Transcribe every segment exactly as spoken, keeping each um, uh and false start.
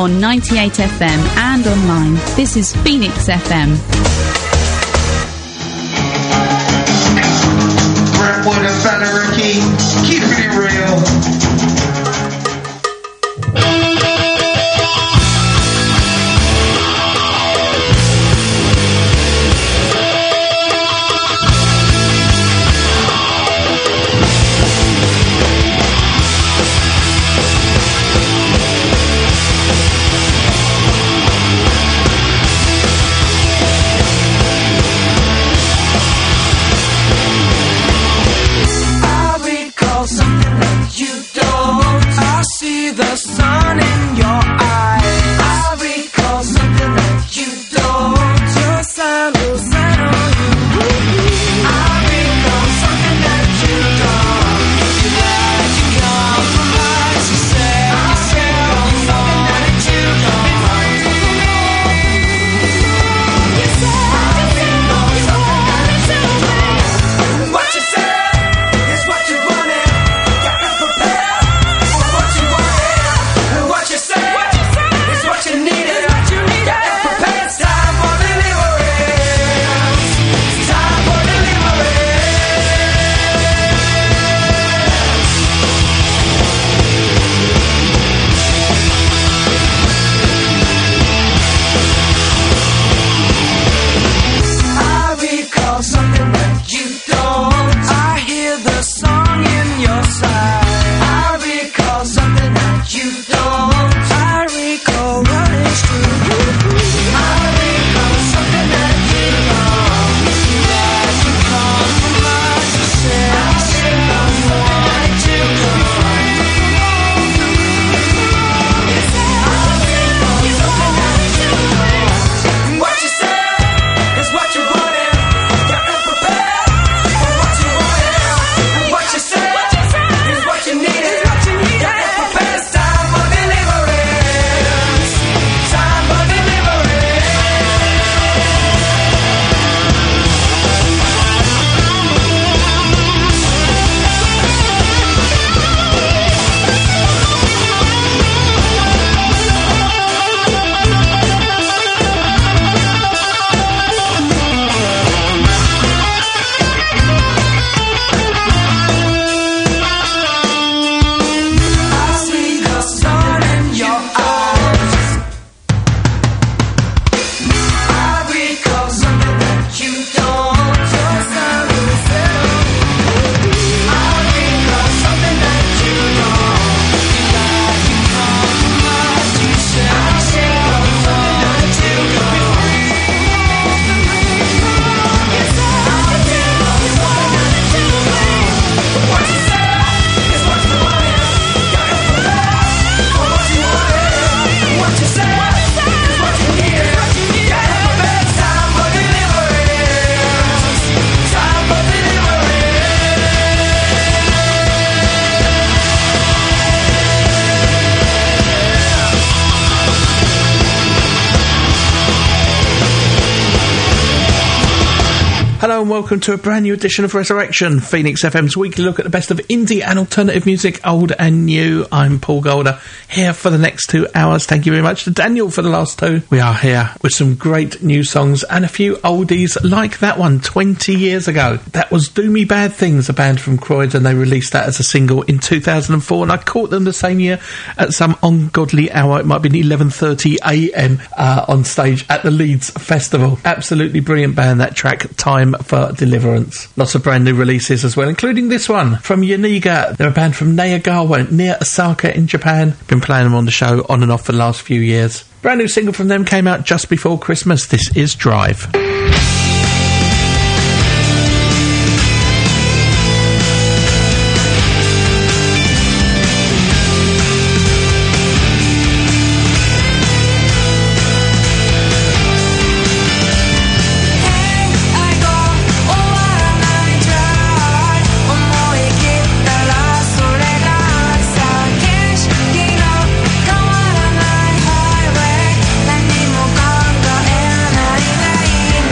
on ninety-eight F M and online. This is Phoenix F M. Brentwood and Fenericky, keeping it real. Hello and welcome to a brand new edition of Resurrection, Phoenix F M's weekly look at the best of indie and alternative music, old and new. I'm Paul Golder, here for the next two hours. Thank you very much to Daniel for the last two. We are here with some great new songs and a few oldies like that one twenty years ago. That was Do Me Bad Things, a band from Croydon. They released that as a single in two thousand four, and I caught them the same year at some ungodly hour. It might have been eleven thirty a m uh, on stage at the Leeds Festival. Absolutely brilliant band, that track, Time for Deliverance. Lots of brand new releases as well, including this one from Yaniga. They're a band from Nayagawa near Osaka in Japan. Been playing them on the show on and off for the last few years. Brand new single from them came out just before Christmas. This is Drive. Hey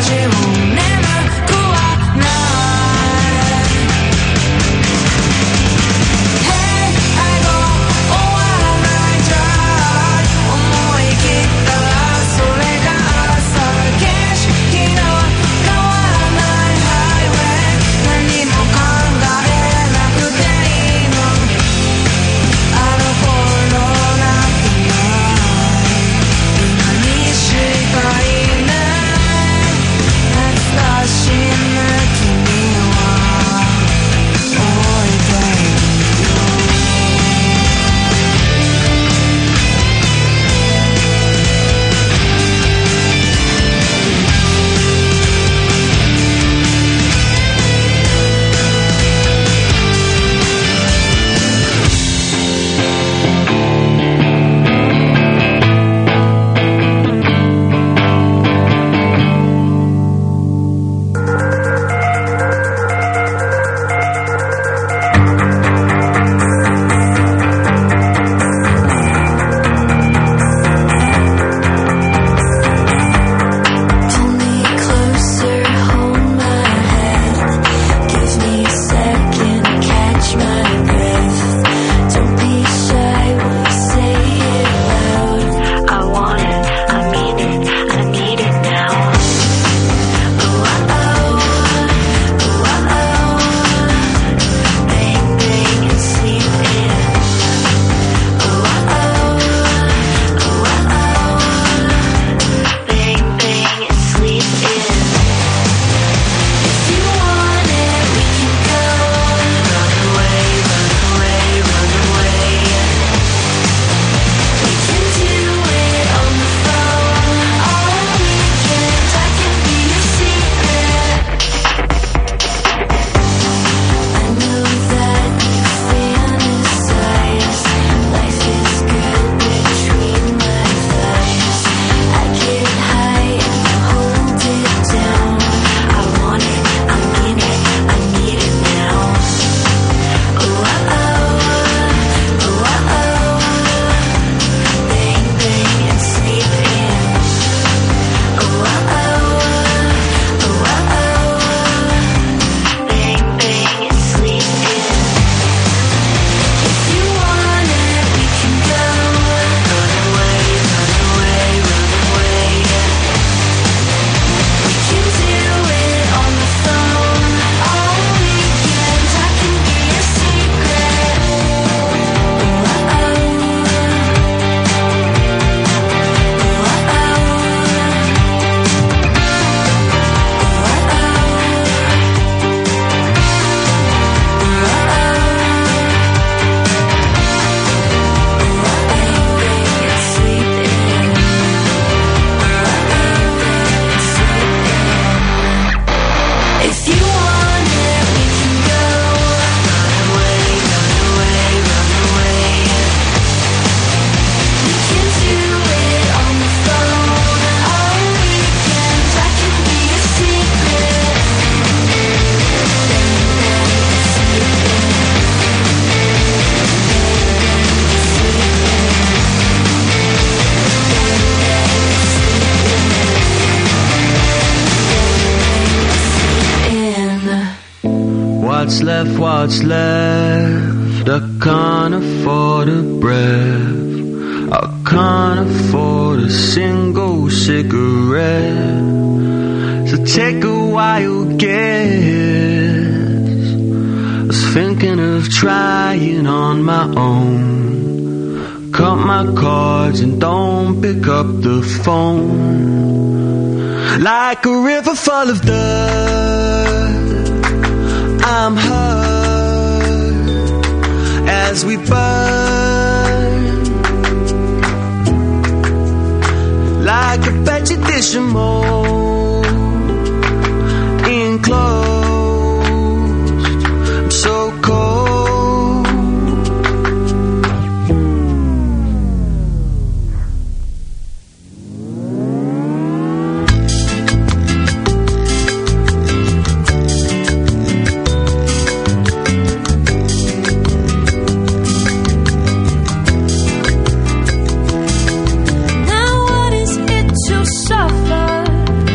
what's left, what's left. I can't afford a breath. I can't afford a single cigarette. So take a wild guess. I was thinking of trying on my own. Cut my cards and don't pick up the phone. Like a river full of dirt, I'm hurt as we burn. Like a petri dish of mold, enclosed, I'm so cold. Now what is it to suffer?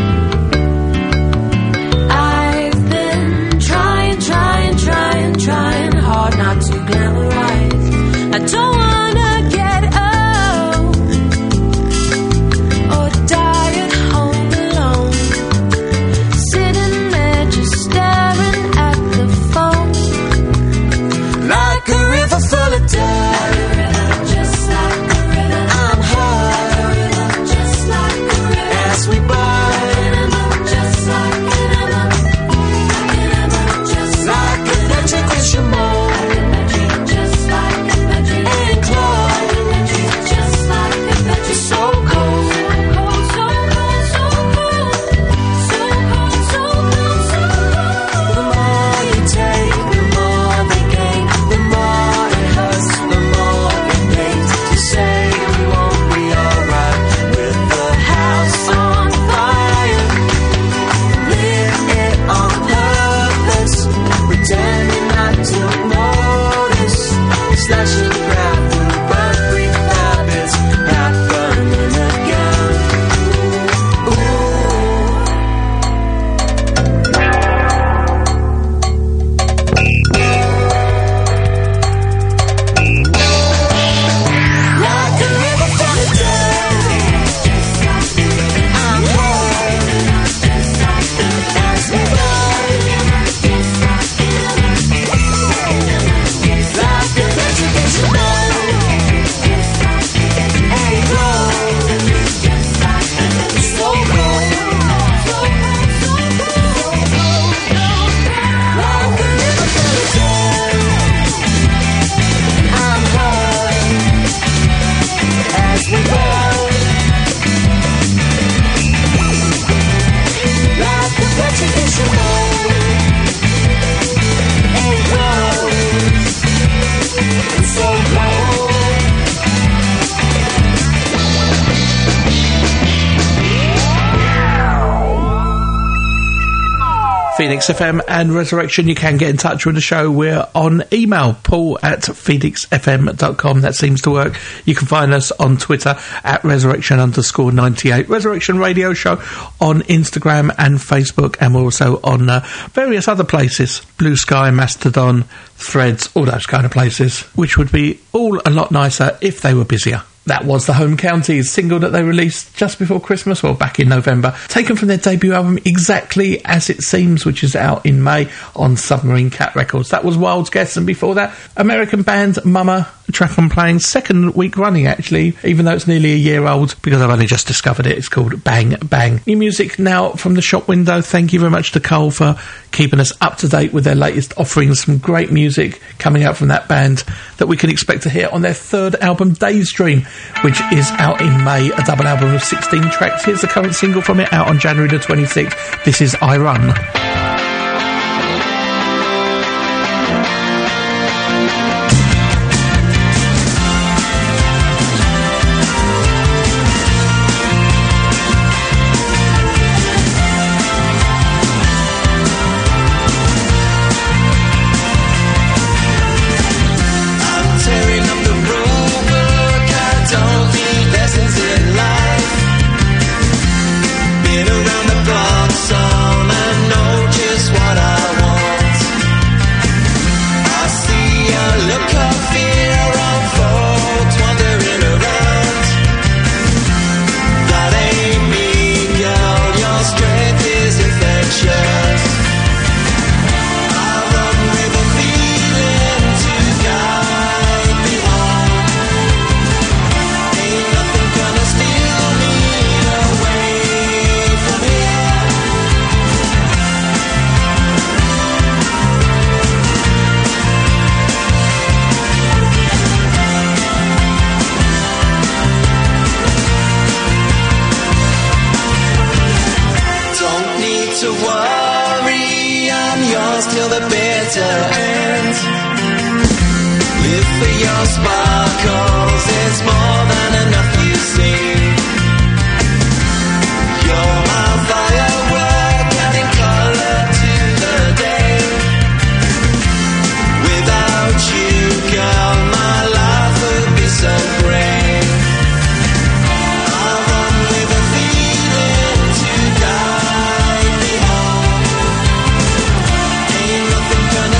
Phoenix F M and Resurrection. You can get in touch with the show. We're on email, paul at phoenix f m dot com. That seems to work. You can find us on Twitter at resurrection underscore ninety-eight. Resurrection Radio Show on Instagram and Facebook, and we're also on uh, various other places, Blue Sky, Mastodon, Threads, all those kind of places, which would be all a lot nicer if they were busier. That was the Home Counties single that they released just before Christmas, well, back in November, taken from their debut album Exactly As It Seems, which is out in May on Submarine Cat Records. That was Wild's Guess, and before that, American band Mama, a track I'm playing, second week running actually, even though it's nearly a year old, because I've only just discovered it. It's called Bang Bang. New music now from the shop window. Thank you very much to Cole for keeping us up to date with their latest offerings. Some great music coming out from that band that we can expect to hear on their third album, Daydream, which is out in May, a double album of sixteen tracks. Here's the current single from it, out on January the twenty-sixth. This is I Run.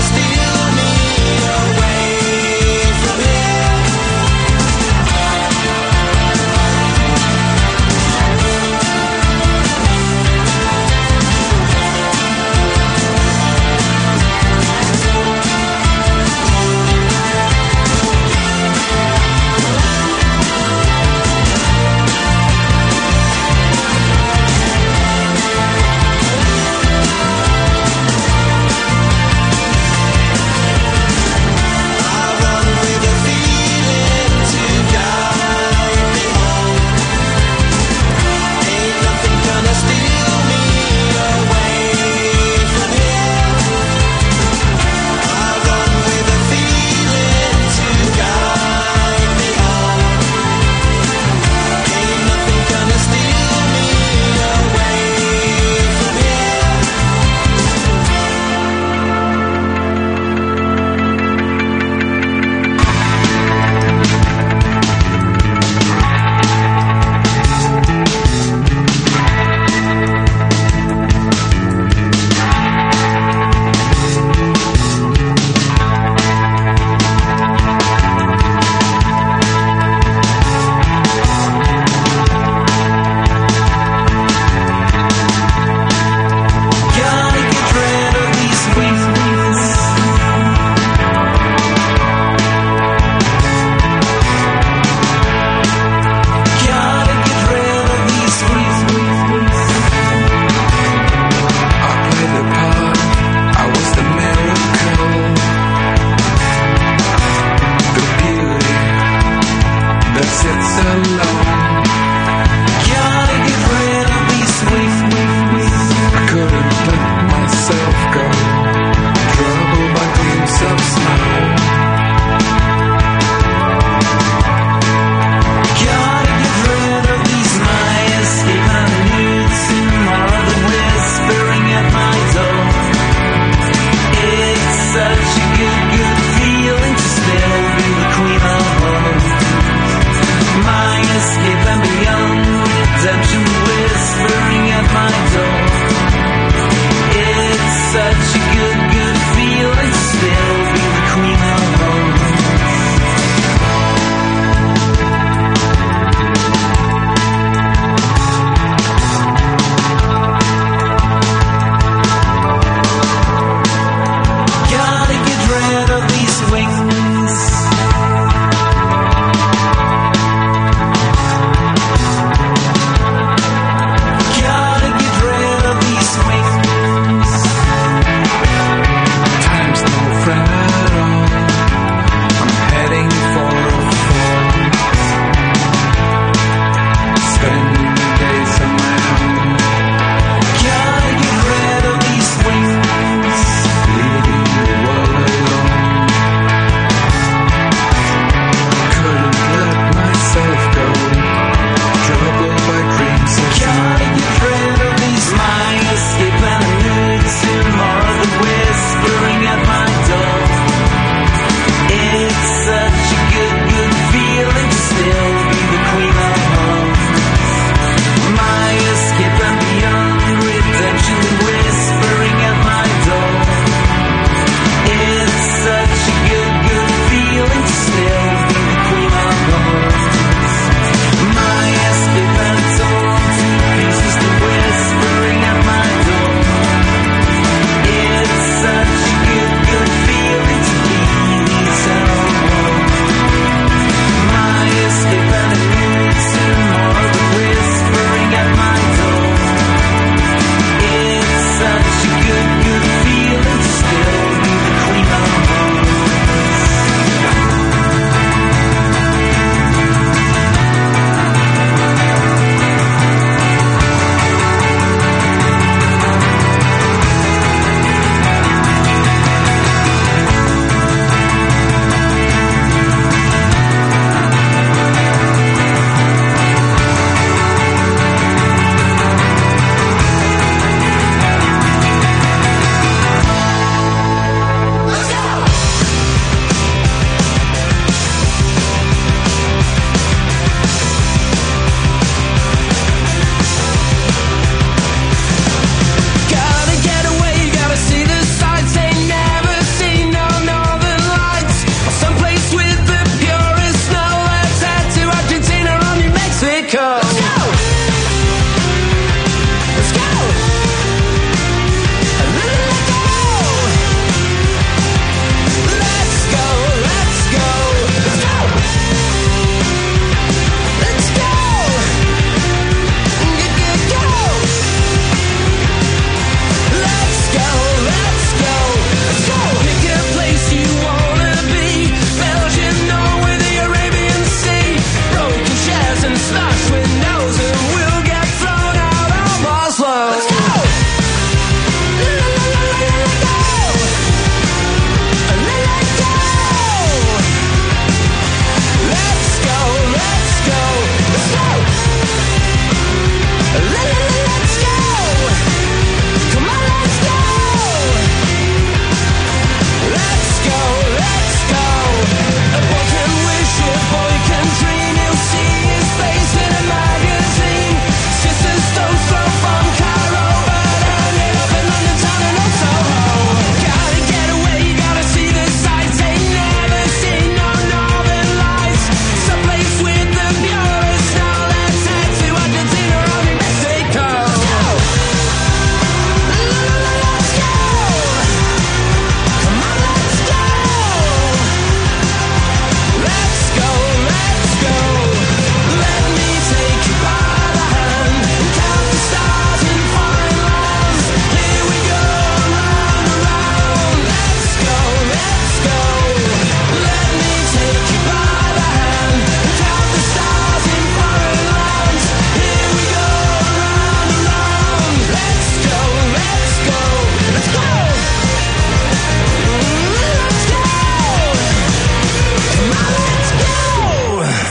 Steal me away from here.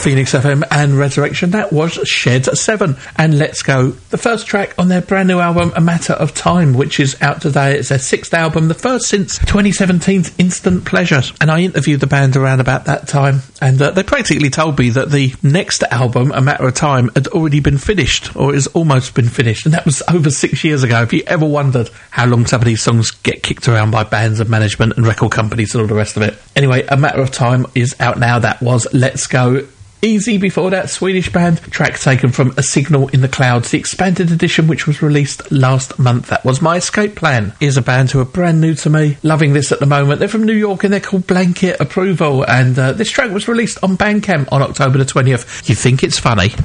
Phoenix F M and Resurrection. That was Shed seven and Let's Go, the first track on their brand new album A Matter of Time, which is out today. It's their sixth album, the first since twenty seventeen's Instant Pleasures, and I interviewed the band around about that time, and uh, they practically told me that the next album, A Matter of Time, had already been finished, or has almost been finished, and that was over six years ago. If you ever wondered how long some of these songs get kicked around by bands and management and record companies and all the rest of it. Anyway, A Matter of Time is out now. That was Let's Go. Easy before that, Swedish band, track taken from A Signal in the Clouds, the expanded edition which was released last month. That was My Escape Plan. Here's a band who are brand new to me, loving this at the moment. They're from New York and they're called Blanket Approval, and uh, this track was released on Bandcamp on October the twentieth. You think it's funny? You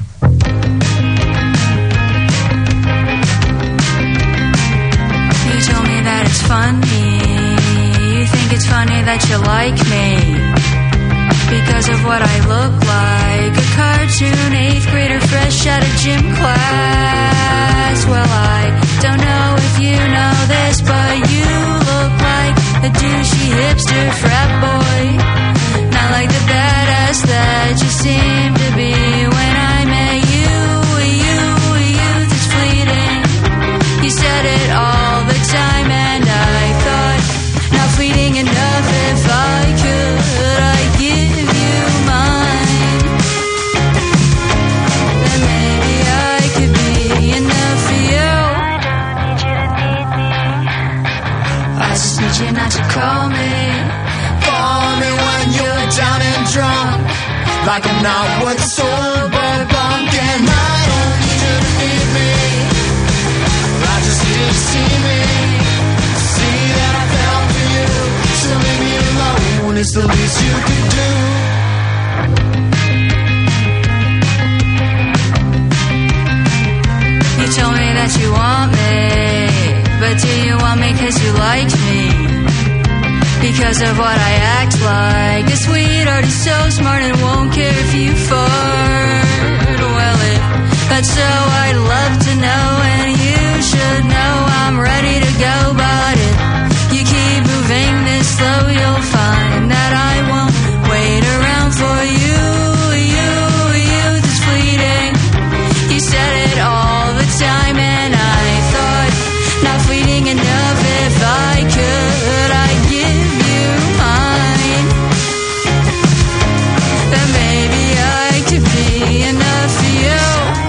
told me that it's funny. You think it's funny that you like me because of what I look like, a cartoon eighth grader fresh out of gym class. Well, I don't know if you know this, but you look like a douchey hipster frat boy, not like the badass that you seem to be. When I met you, you, youth is fleeting. You said it all the time, and I thought, not fleeting enough. If I could, I'd give you mine. Then maybe I could be enough for you. I just need you not to call me. Call me when you're down and drunk, like I'm not what's sober bunk. And I don't need you to need me, I just need you to see me, see that I fell for you. So leave me alone, it's the least you could do. You told me that you want me, but do you want me cause you like me? Because of what I act like, a sweetheart is so smart and won't care if you fart. Well, if that's so, I'd love to know, and you should know I'm ready to go. But if you keep moving this slow, you'll find that I won't wait around for you. You, youth is fleeting. You said it all the time, and I thought, not fleeting enough. If I could, I'd give you mine. Then maybe I could be enough for you.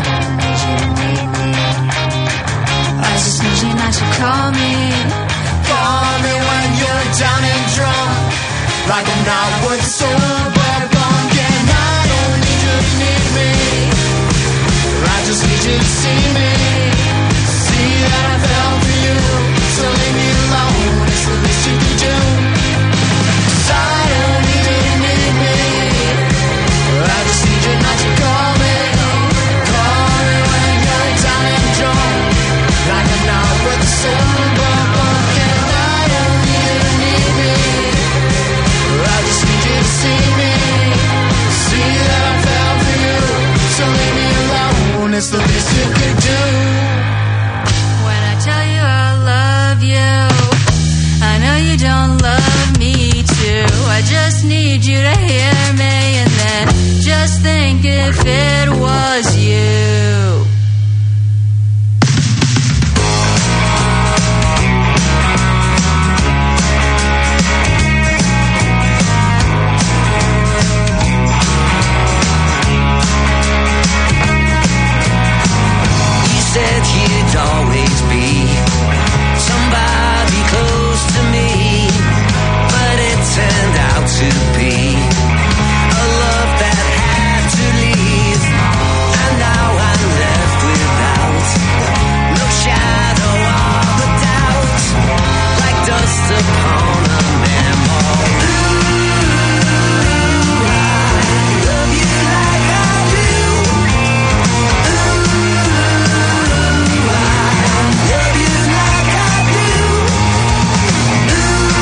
I just need you not to call me. Call me when you're down and drunk, like I'm not what's sober bunk. And I don't need you to need me, I just need you to see me, see that I fell for you. So leave me alone, it's the least you can do. 'Cause I don't need you to need me, I just need you not to call me. Call me when you're down and drunk, like I'm not what's sober bunk. And I don't need you to need me, I just need you to see me, see that I fell for you. So leave me alone, it's the least you could do. When I tell you I love you, I know you don't love me too. I just need you to hear me, and then just think if it was you. You said you'd always be somebody close to me, but it turned out to be a love that had to leave, and now I'm left without no shadow of a doubt, like dust upon a memory. Ooh, I love you like I do. Ooh, I love you like I do. Ooh,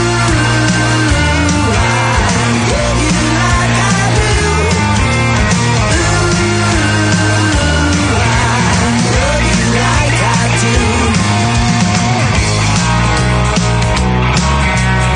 I love you like I do. Ooh, I love you like I do.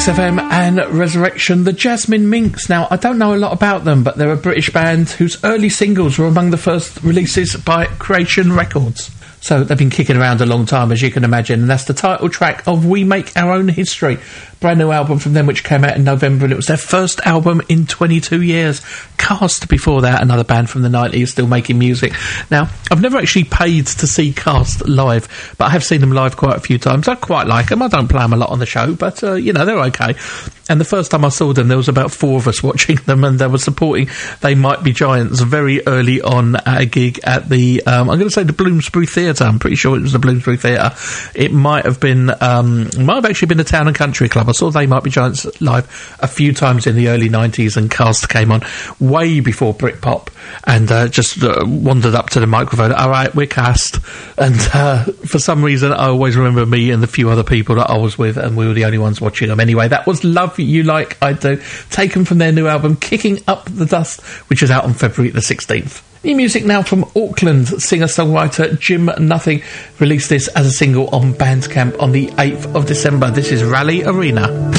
Phoenix F M and Resurrection, the Jasmine Minks. Now, I don't know a lot about them, but they're a British band whose early singles were among the first releases by Creation Records. So they've been kicking around a long time, as you can imagine, and that's the title track of We Make Our Own History. Brand new album from them, which came out in November, and it was their first album in twenty-two years. Cast before that, another band from the nineties, still making music. Now, I've never actually paid to see Cast live, but I have seen them live quite a few times. I quite like them. I don't play them a lot on the show, but, uh, you know, they're okay. And the first time I saw them, there was about four of us watching them, and they were supporting They Might Be Giants very early on at a gig at the, um, I'm going to say the Bloomsbury Theatre. I'm pretty sure it was the Bloomsbury Theatre. It might have been, um, it might have actually been the Town and Country Club. I saw They Might Be Giants live a few times in the early nineties, and Cast came on way before Britpop, and uh, just uh, wandered up to the microphone. All right, we're Cast. And uh, for some reason, I always remember me and the few other people that I was with, and we were the only ones watching them. Anyway, that was Love You Like I Do, taken from their new album, Kicking Up the Dust, which is out on February the sixteenth. New music now from Auckland singer-songwriter Jim Nothing. Released this as a single on Bandcamp on the eighth of December. This is Rally Arena.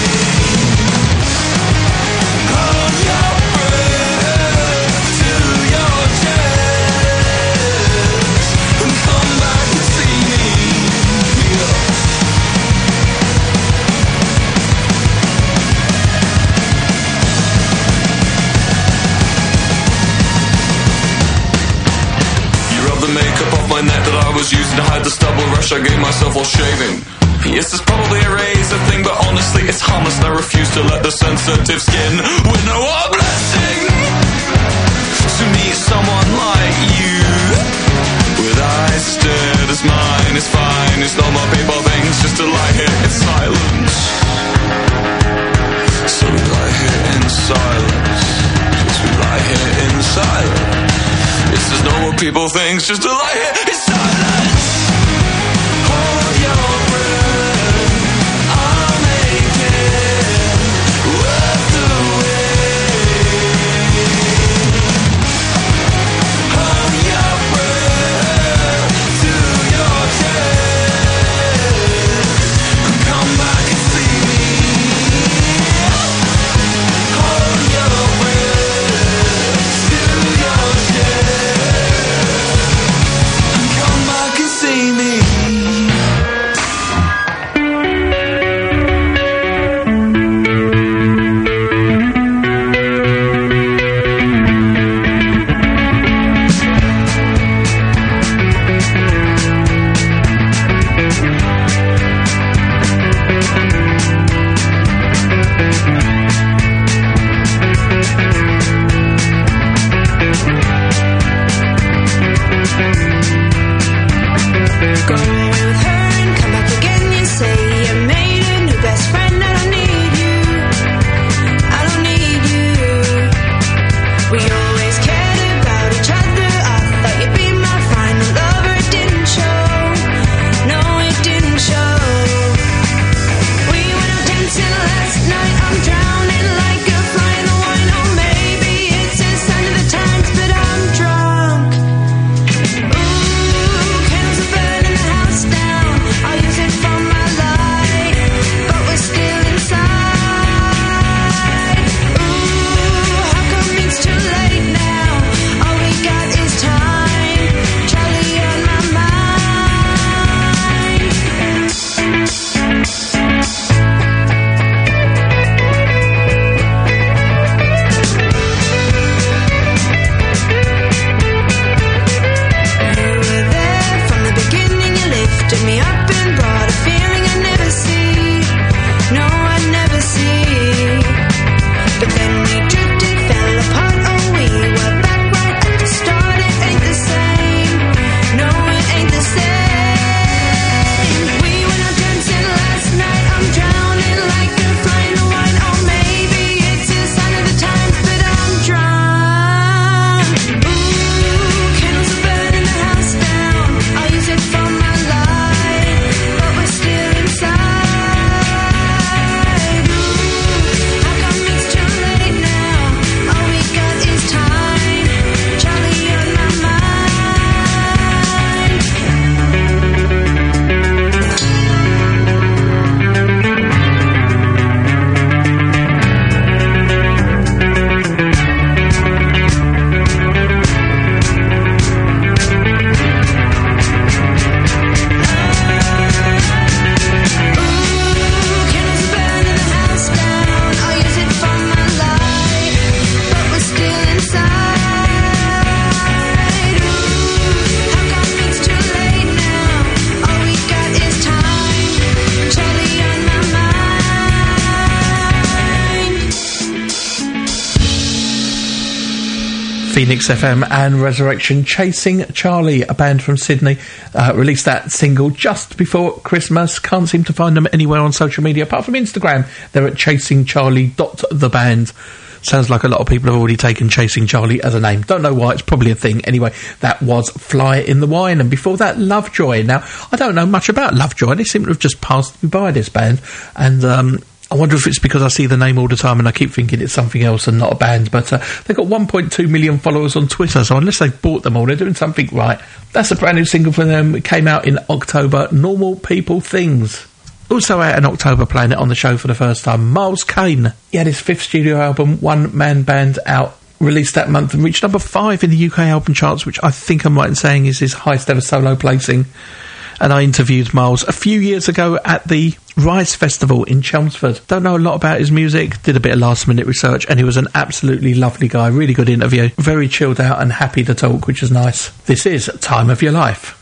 Hold your breath till the makeup off my neck that I was using to hide the stubble rush I gave myself while shaving. Yes, it's probably a razor thing, but honestly it's harmless and I refuse to let the sensitive skin win a blessing. To meet someone like you, with eyes stared as mine is fine. It's not my paper things, just to lie here in silence. So we lie here in silence. Yes, we lie here in silence. This is not what people think, just to lie here in silence. Hold your breath, I'll make it worth the wait. Hold your breath to your chest, and come back and see me. Hold your breath to your chest, and come back and see me. Go away with her and come back again. You say you made a new best friend. I don't need you. I don't need you. We always cared about each other. I thought you'd be my final lover. It didn't show. No, it didn't show. We went out dancing last night. I'm drowning like a fly in the wine. Oh, maybe it's a sign of the times, but I'm drunk. Ooh, candles are burning the house down. I'll use it for my light, but we're still inside. Ooh, how come it's too late now? All we got is time. Charlie on my mind. You were there from the beginning. You lifted me up and brought a feeling I never see. No, I never see. But then we drifted, fell apart. Oh, we were back right at the start. It ain't the same. No, it ain't the same. We went out dancing last night. I'm drowning like a fly in the wine. Oh, maybe it's a sign of the times, but I'm drunk. Ooh, candles are burning the house down. I'll use it for my light, but we're still inside. Ooh, how come it's too late now? All we got is time. Charlie on my mind. Ooh, candles are burning the house down. I'll use it for my light, but we're still inside. Ooh, how come it's too late now? All we got is time. Charlie on my mind. Phoenix F M and Resurrection, Chasing Charlie, a band from Sydney, uh, released that single just before Christmas. Can't seem to find them anywhere on social media apart from Instagram. They're at chasing charlie dot the band. Sounds like a lot of people have already taken Chasing Charlie as a name. Don't know why, it's probably a thing. Anyway, that was Fly in the Wine, and before that, Lovejoy. Now, I don't know much about Lovejoy. They seem to have just passed me by, this band, and um, I wonder if it's because I see the name all the time and I keep thinking it's something else and not a band, but uh, they've got one point two million followers on Twitter, so unless they've bought them all, they're doing something right. That's a brand new single from them. It came out in October, Normal People Things. Also out in October, playing it on the show for the first time, Miles Kane. He had his fifth studio album, One Man Band, out, released that month and reached number five in the U K album charts, which I think I'm right in saying is his highest ever solo placing. and I interviewed Miles a few years ago at the Rise Festival in Chelmsford. Don't know a lot about his music, did a bit of last minute research, and he was an absolutely lovely guy. Really good interview, very chilled out and happy to talk, which is nice. This is Time of Your Life.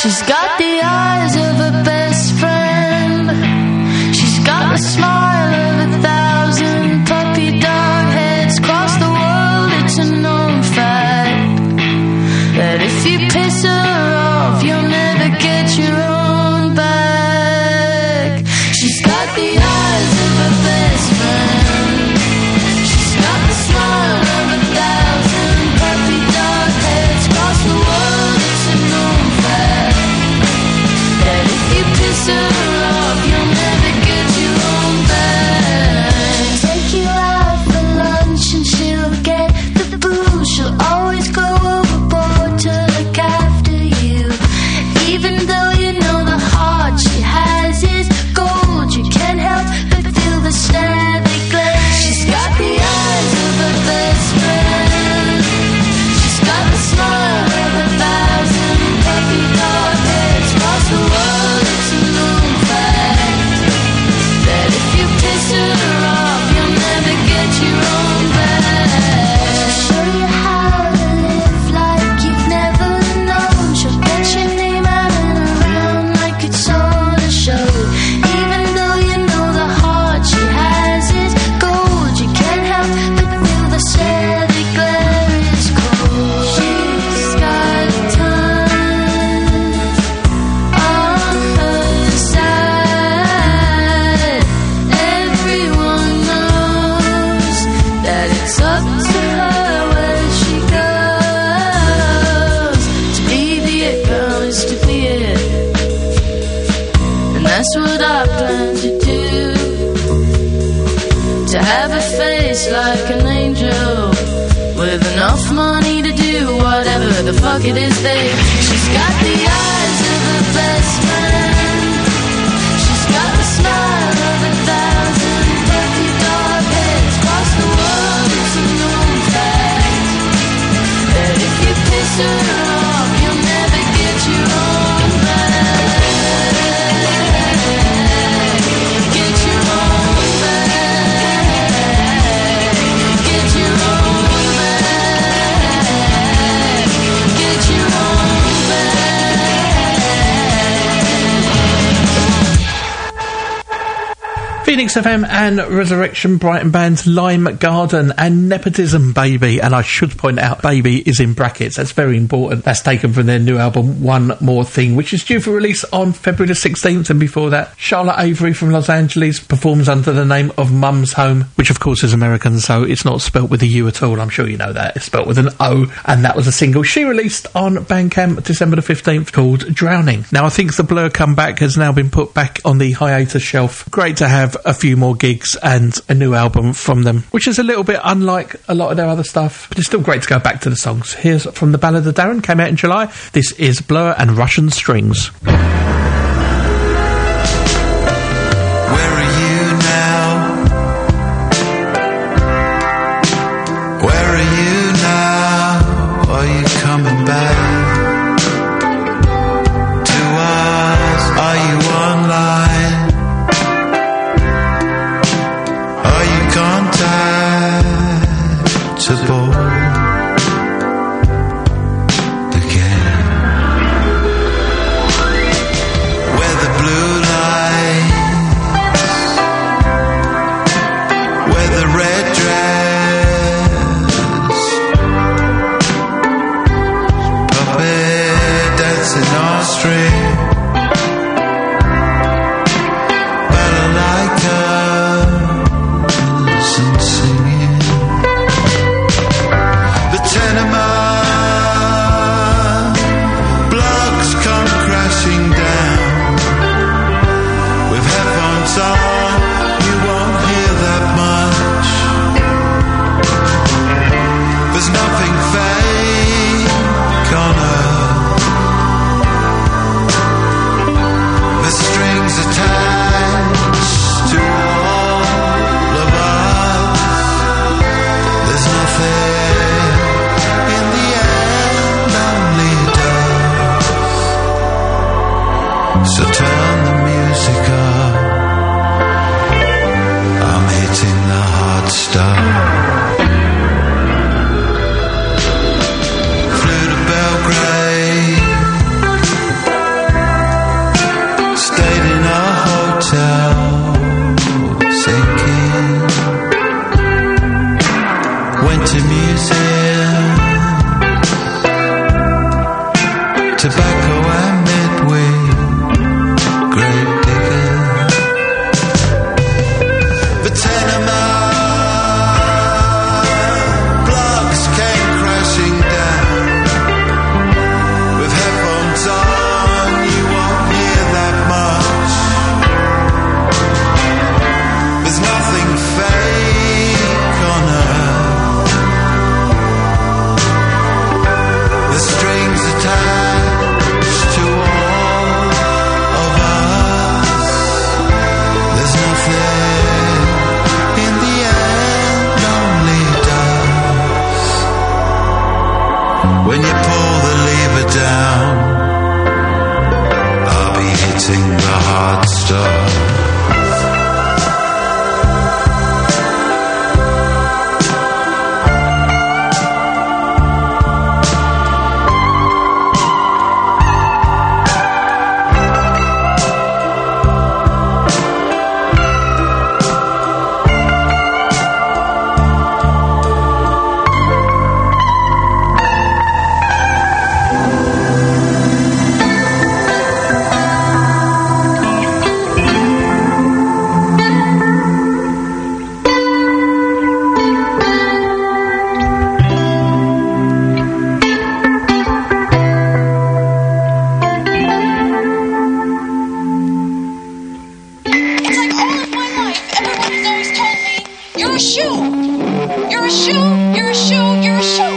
She's got the eyes of a best friend. She's got the smile of a thousand puppy dog heads across the world. It's a known fact that if you piss her off, you'll never get your own back. She's got the eyes of a best friend. She's got the smile of a thousand puppy dog heads across the world. It's a known fact that if you piss her off, you'll never get your own back. She'll take you out for lunch and she'll get the booze. She'll always go overboard to look after you. Even though you know the heart she has is gold, you can't help but feel the static glare. She's got the eyes of a best friend. She's got the smile of a thousand puppy dog heads across the world. It's a known fact that if you piss her off, you'll never get your own back. She'll show you how to live like you've never known. She'll get your name out and around like it's on a show. Even though you know the heart she has is gold, you can't help but feel the static glare. It's cold. She's got time on her side. Everyone knows that it's up to her where she goes. To be the it girl is to be it, and that's what I plan to do. To have a face like an angel with enough money to do whatever the fuck it is they. She's got the eyes of a best friend. She's got the smile of a thousand puppy dog heads across the world. It's a known fact that if you piss her off, you'll never get your own back. Get your own back. Get your own back. Get your own back. Phoenix F M and Resurrection Brighton Band's Lime Garden and Nepotism Baby. And I should point out, Baby is in brackets. That's very important. That's taken from their new album, One More Thing, which is due for release on February the sixteenth. And before that, Charlotte Avery from Los Angeles performs under the name of Mum's Home, which of course is American, so it's not spelt with a U at all. I'm sure you know that. It's spelt with an O. And that was a single she released on Bandcamp December the fifteenth called Drowning. Now, I think the Blur comeback has now been put back on the hiatus shelf. Great to have a few more gigs and a new album from them, which is a little bit unlike a lot of their other stuff, but it's still great to go back to the songs. Here's from the Ballad of Darren, came out in July. This is Blur and Russian Strings. Where are you now? Where are you now? Are you coming back to us? Are you online? Are you contactable again? Where the blue lights, where the red dress, puppet dancing on string, balalaika and singing. The tenement blocks come crashing down. With headphones on, you won't hear that much. There's nothing fake on earth. The strings attached to all of us. There's nothing in the end, only dust. So turn the music up. I'm hitting the hard stuff. Flew to Belgrade down, I'll be hitting the hard stuff. You're a shoe. You're a shoe. You're a shoe. You're a shoe.